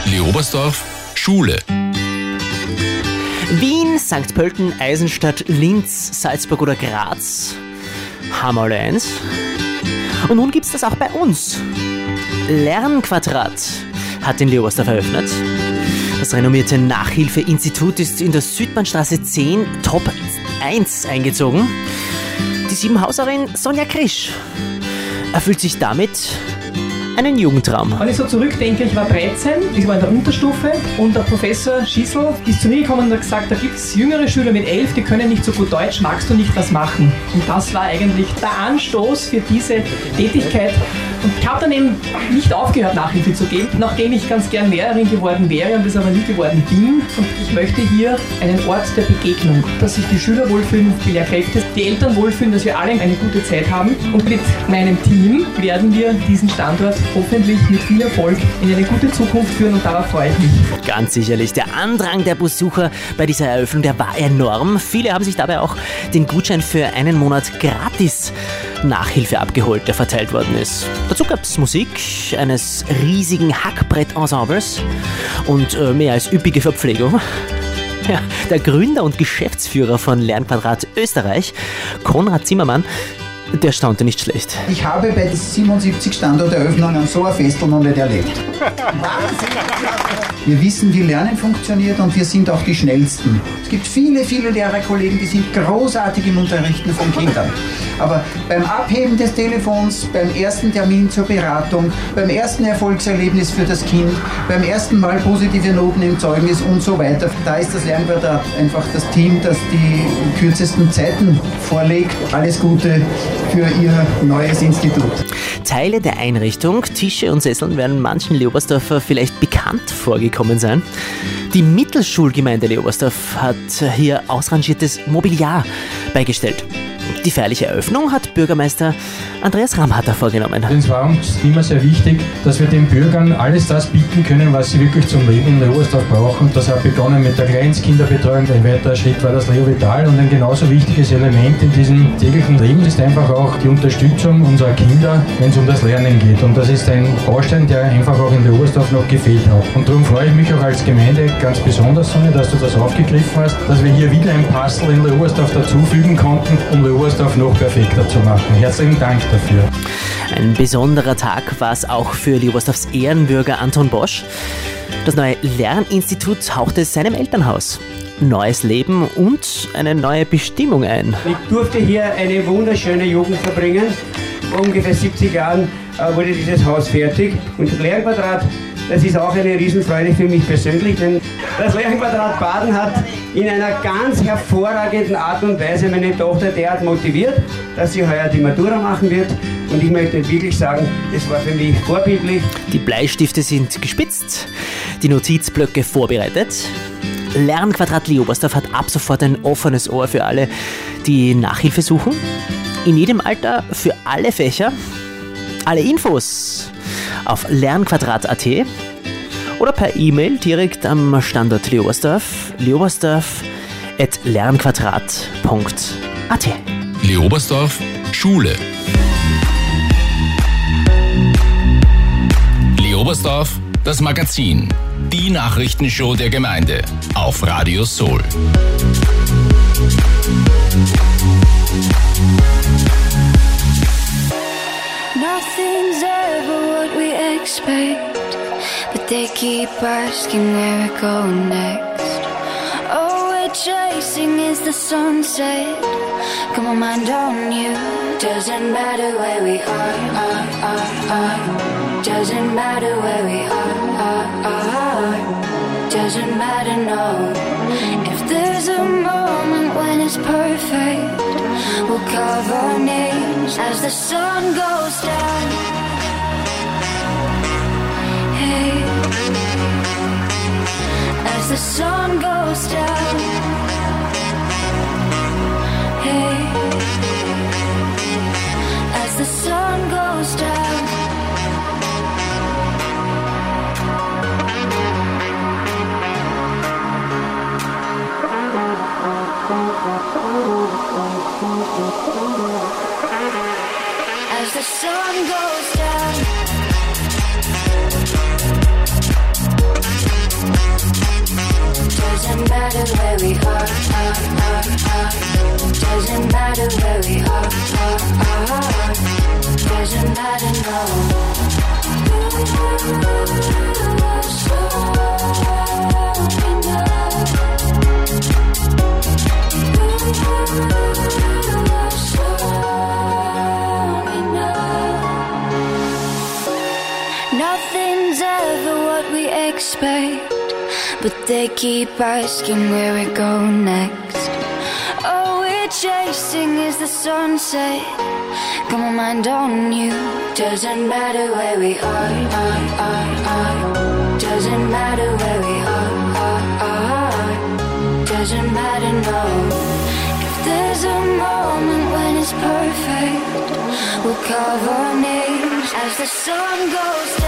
Leobersdorf, Schule. Wien, St. Pölten, Eisenstadt, Linz, Salzburg oder Graz haben alle eins. Und nun gibt's das auch bei uns. Lernquadrat hat in Leobersdorf eröffnet. Das renommierte Nachhilfeinstitut ist in der Südbahnstraße 10 Top 1 eingezogen. Die 7-Hauserin Sonja Krisch erfüllt sich damit einen Jugendtraum. Wenn ich so zurückdenke, ich war 13, ich war in der Unterstufe und der Professor Schissel ist zu mir gekommen und hat gesagt, da gibt es jüngere Schüler mit 11, die können nicht so gut Deutsch, magst du nicht was machen? Und das war eigentlich der Anstoß für diese Tätigkeit. Und ich habe dann eben nicht aufgehört, Nachhilfe zu geben, nachdem ich ganz gern Lehrerin geworden wäre und das aber nie geworden bin. Und ich möchte hier einen Ort der Begegnung, dass sich die Schüler wohlfühlen, die Lehrkräfte, die Eltern wohlfühlen, dass wir alle eine gute Zeit haben. Und mit meinem Team werden wir diesen Standort hoffentlich mit viel Erfolg in eine gute Zukunft führen und darauf freue ich mich. Ganz sicherlich. Der Andrang der Besucher bei dieser Eröffnung, der war enorm. Viele haben sich dabei auch den Gutschein für einen Monat gratis Nachhilfe abgeholt, der verteilt worden ist. Dazu gab es Musik eines riesigen Hackbrett-Ensembles und mehr als üppige Verpflegung. Ja, der Gründer und Geschäftsführer von Lernquadrat Österreich, Konrad Zimmermann, der staunte nicht schlecht. Ich habe bei 77 Standorteröffnungen so ein Festel noch nicht erlebt. Wahnsinn! Wir wissen, wie Lernen funktioniert und wir sind auch die Schnellsten. Es gibt viele, viele Lehrerkollegen, die sind großartig im Unterrichten von Kindern. Aber beim Abheben des Telefons, beim ersten Termin zur Beratung, beim ersten Erfolgserlebnis für das Kind, beim ersten Mal positive Noten im Zeugnis und so weiter, da ist das Lernquadrat einfach das Team, das die kürzesten Zeiten vorlegt. Alles Gute für Ihr neues Institut. Teile der Einrichtung, Tische und Sesseln werden manchen Leobersdorfer vielleicht bekannt vorgekommen sein. Die Mittelschulgemeinde Leobersdorf hat hier ausrangiertes Mobiliar beigestellt. Die feierliche Eröffnung hat Bürgermeister Andreas Ramhatter vorgenommen. Es war uns immer sehr wichtig, dass wir den Bürgern alles das bieten können, was sie wirklich zum Leben in Leobersdorf brauchen. Das hat begonnen mit der Kleinstkinderbetreuung. Ein weiterer Schritt war das Leo Vital. Und ein genauso wichtiges Element in diesem täglichen Leben ist einfach auch die Unterstützung unserer Kinder, wenn es um das Lernen geht. Und das ist ein Baustein, der einfach auch in Leobersdorf noch gefehlt hat. Und darum freue ich mich auch als Gemeinde ganz besonders, Sonja, dass du das aufgegriffen hast, dass wir hier wieder ein Puzzle in Leobersdorf dazufügen konnten, um Leobersdorf noch perfekter zu machen. Herzlichen Dank dafür. Ein besonderer Tag war es auch für Leobersdorfs Ehrenbürger Anton Bosch. Das neue Lerninstitut hauchte seinem Elternhaus neues Leben und eine neue Bestimmung ein. Ich durfte hier eine wunderschöne Jugend verbringen. Vor ungefähr 70 Jahren wurde dieses Haus fertig. Und Lernquadrat, das ist auch eine Riesenfreude für mich persönlich, denn das Lernquadrat Baden hat in einer ganz hervorragenden Art und Weise meine Tochter derart motiviert, dass sie heuer die Matura machen wird. Und ich möchte wirklich sagen, das war für mich vorbildlich. Die Bleistifte sind gespitzt, die Notizblöcke vorbereitet. Lernquadrat Leobersdorf hat ab sofort ein offenes Ohr für alle, die Nachhilfe suchen. In jedem Alter, für alle Fächer. Alle Infos auf lernquadrat.at oder per E-Mail direkt am Standort Leobersdorf, leobersdorf@lernquadrat.at. Leobersdorf, Schule. Leobersdorf, das Magazin. Die Nachrichtenshow der Gemeinde auf Radio Soul. Nothing's ever what we expect, but they keep asking where we're going next. All we're chasing is the sunset. Got my mind on you. Doesn't matter where we are. Doesn't matter where we are. Doesn't matter, no. If there's a moment when it's perfect, we'll carve our names as the sun goes down. Hey, as the sun goes down. Hey, as the sun goes down. As the sun goes down. where we are. Doesn't matter where we are. Doesn't matter, no. So nothing's ever what we expect, but they keep asking where we go next. All we're chasing is the sunset. Got my mind on you. Doesn't matter where we are. Doesn't matter where we are. Doesn't matter, no. If there's a moment when it's perfect, we'll carve our names as the sun goes.